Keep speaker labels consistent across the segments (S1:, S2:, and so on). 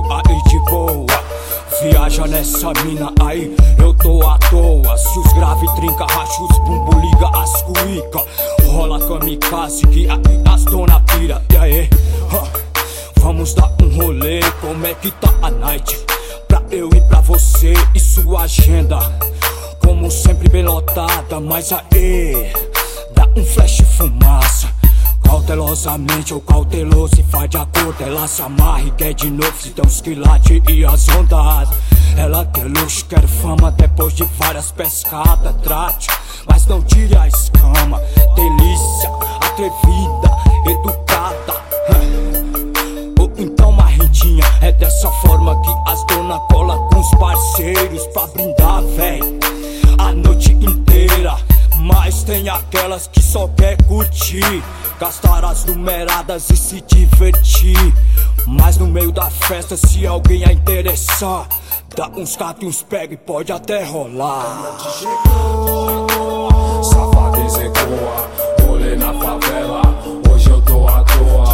S1: aí de boa. Viaja nessa mina aí, eu tô à toa. Se os grave trinca, racha os bumbo, liga as cuica. Rola kamikaze que as dona pira. E aí, vamos dar um rolê, como é que tá a night? Pra eu e pra você e sua agenda, como sempre bem lotada. Mas aí, dá um flash fumaça, cautelosamente ou cauteloso, e faz de acordo. Ela se amarra e quer de novo, se tem uns quilates e as ondas. Ela quer luxo, quer fama, depois de várias pescadas. Trate, mas não tire a escama. Delícia, atrevida, educada, ou então marrentinha. É dessa forma que as dona cola com os parceiros pra brindar, véi, a noite inteira. Mas tem aquelas que só quer curtir, gastar as numeradas e se divertir. Mas no meio da festa, se alguém a interessar, dá uns tatos e uns pega e pode até rolar.
S2: Safadeza ecoa, rolê na favela, hoje eu tô à toa.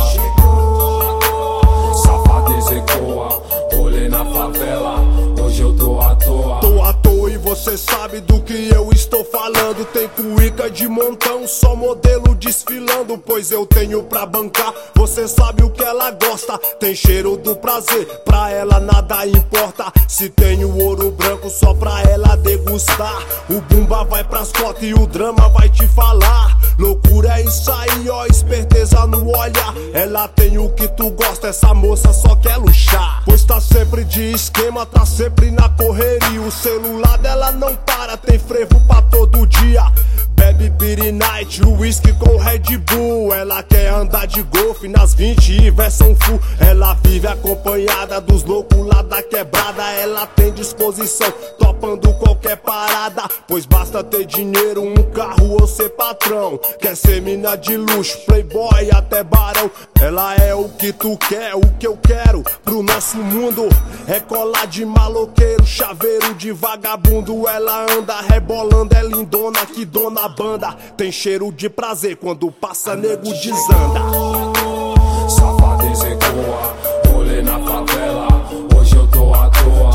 S2: Safadeza ecoa, rolê na favela, hoje eu tô à toa.
S3: Tô à toa e você sabe do que eu estou falando. Tem cuíca de montão, só modelo desfilando, pois eu tenho pra bancar. Você sabe o que ela gosta, tem cheiro do prazer, pra ela nada importa. Se tem o ouro branco só pra ela degustar, o bumba vai pras cotas e o drama vai te falar. Loucura é isso aí, ó, esperteza no olhar. Ela tem o que tu gosta, essa moça só quer luxar, pois tá sempre de esquema, tá sempre na correria. O celular dela não para, tem frevo pra todo dia. Bebe Beer Night, whisky com Red Bull. Ela quer andar de golfe nas 20 e versão full. Ela vive acompanhada dos loucos lá da quebrada. Ela tem disposição, topando qualquer parada, pois basta ter dinheiro, um carro ou ser patrão. Quer ser mina de luxo, playboy até barão. Ela é o que tu quer, o que eu quero pro nosso mundo. É colar de maloqueiro, chaveiro de vagabundo. Ela anda rebolando, é lindona que dona banda. Tem cheiro de prazer, quando passa nego desanda.
S2: Safadeza ecoa, rolê na favela, hoje eu tô à toa.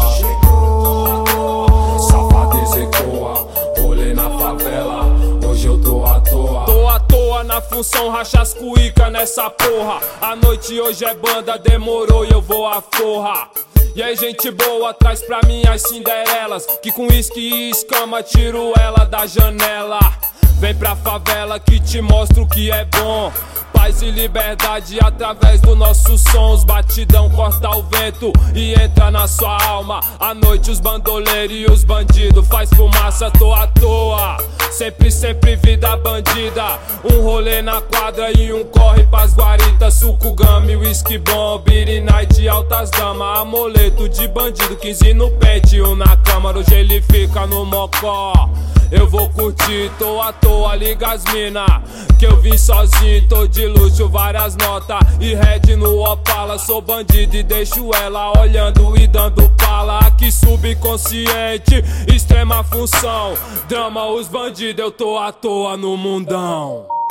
S2: Safadeza ecoa, rolê na favela, hoje eu tô à toa.
S4: Tô à toa na função, racha as cuíca nessa porra. A noite hoje é banda, demorou e eu vou à forra. E aí gente boa, traz pra mim as cinderelas, que com uísque e escama tiro ela da janela. Vem pra favela que te mostro o que é bom, paz e liberdade através do nosso som. Os batidão corta o vento e entra na sua alma. À noite os bandoleiros e os bandidos faz fumaça. Tô à toa, sempre, sempre vida bandida. Um rolê na quadra e um corre pras guaritas. Suco, gami, whisky bom, Beer Night, altas damas. Amuleto de bandido, 15 no pente, um na câmara. Hoje ele fica no mocó, eu vou curtir, tô à toa, liga as mina, que eu vim sozinho, tô de luxo, várias notas e red no Opala. Sou bandido e deixo ela olhando e dando pala. Aqui subconsciente, extrema função, drama os bandidos, eu tô à toa no mundão.